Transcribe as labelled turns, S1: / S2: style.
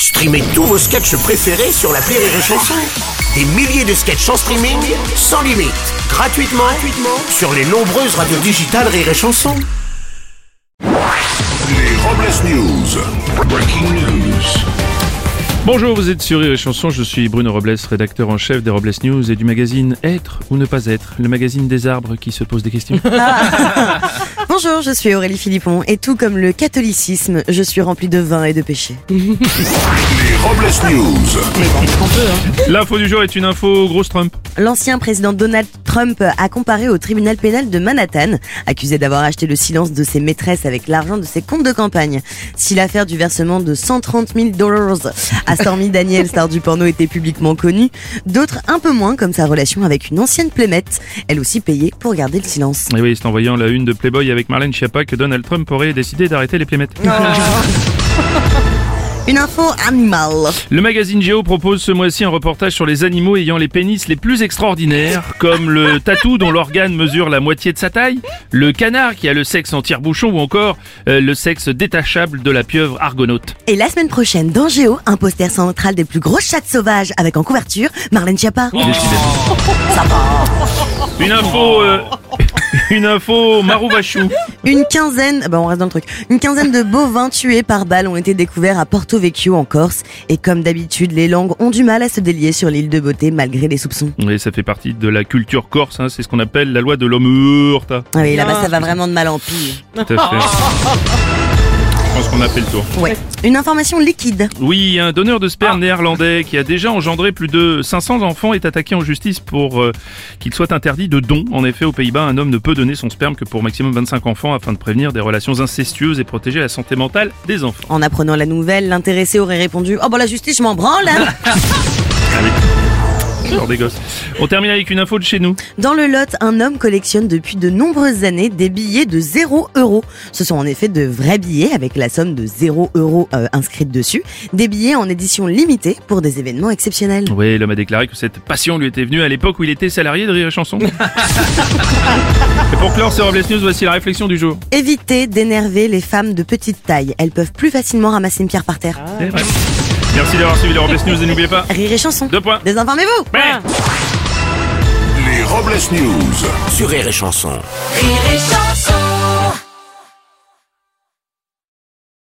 S1: Streamez tous vos sketchs préférés sur l'appli Rire et Chanson. Des milliers de sketchs en streaming, sans limite, gratuitement sur les nombreuses radios digitales Rire et Chanson.
S2: Les Robles News. Breaking news.
S3: Bonjour, vous êtes sur Rire et Chanson, je suis Bruno Robles, rédacteur en chef des Robles News et du magazine Être ou ne pas être, le magazine des arbres qui se pose des questions.
S4: Bonjour, je suis Aurélie Philippon et tout comme le catholicisme, je suis rempli de vin et de péché.
S2: Les Robles News.
S3: L'info du jour est une info grosse Trump.
S4: L'ancien président Donald Trump a comparé au tribunal pénal de Manhattan, accusé d'avoir acheté le silence de ses maîtresses avec l'argent de ses comptes de campagne. Si l'affaire du versement de $130 000 à Stormy Daniels, star du porno, était publiquement connue, d'autres un peu moins, comme sa relation avec une ancienne Playmate, elle aussi payée pour garder le silence.
S3: Et oui, c'est en voyant la une de Playboy avec Marlène Schiappa que Donald Trump aurait décidé d'arrêter les Playmates.
S4: Une info animale.
S3: Le magazine Géo propose ce mois-ci un reportage sur les animaux ayant les pénis les plus extraordinaires, comme le tatou dont l'organe mesure la moitié de sa taille, le canard qui a le sexe en tire-bouchon ou encore le sexe détachable de la pieuvre argonaute.
S4: Et la semaine prochaine, dans Géo, un poster central des plus grosses chattes sauvages avec en couverture Marlène Schiappa. Ça va.
S3: Une info Marouvachou.
S4: Une quinzaine de bovins tués par balle ont été découverts à Porto Vecchio en Corse. Et comme d'habitude, les langues ont du mal à se délier sur l'île de Beauté malgré les soupçons.
S3: Oui, ça fait partie de la culture corse, hein, c'est ce qu'on appelle la loi de l'omerta.
S4: Ah oui, là-bas ça va vraiment de mal en pire.
S3: Tout à fait. Je pense qu'on a fait le tour.
S4: Ouais. Une information liquide.
S3: Oui, un donneur de sperme néerlandais qui a déjà engendré plus de 500 enfants est attaqué en justice pour qu'il soit interdit de don. En effet, aux Pays-Bas, un homme ne peut donner son sperme que pour maximum 25 enfants afin de prévenir des relations incestueuses et protéger la santé mentale des enfants.
S4: En apprenant la nouvelle, l'intéressé aurait répondu « Oh bah la justice, je m'en branle hein !»
S3: Genre des gosses. On termine avec une info de chez nous.
S4: Dans le Lot, un homme collectionne depuis de nombreuses années des billets de 0 €. Ce sont en effet de vrais billets avec la somme de 0 € inscrite dessus. Des billets en édition limitée pour des événements exceptionnels.
S3: Oui, l'homme a déclaré que cette passion lui était venue à l'époque où il était salarié de Rire et Chanson. Et pour clore ce Robles News, voici la réflexion du jour.
S4: Évitez d'énerver les femmes de petite taille. Elles peuvent plus facilement ramasser une pierre par terre.
S3: C'est vrai. Merci d'avoir suivi les Robles News et n'oubliez pas...
S4: Rire et Chanson.
S3: 2 points.
S4: Désinformez-vous.
S3: Ouais.
S2: Les Robles News.
S1: Sur Rire et Chanson.
S5: Rire et Chanson.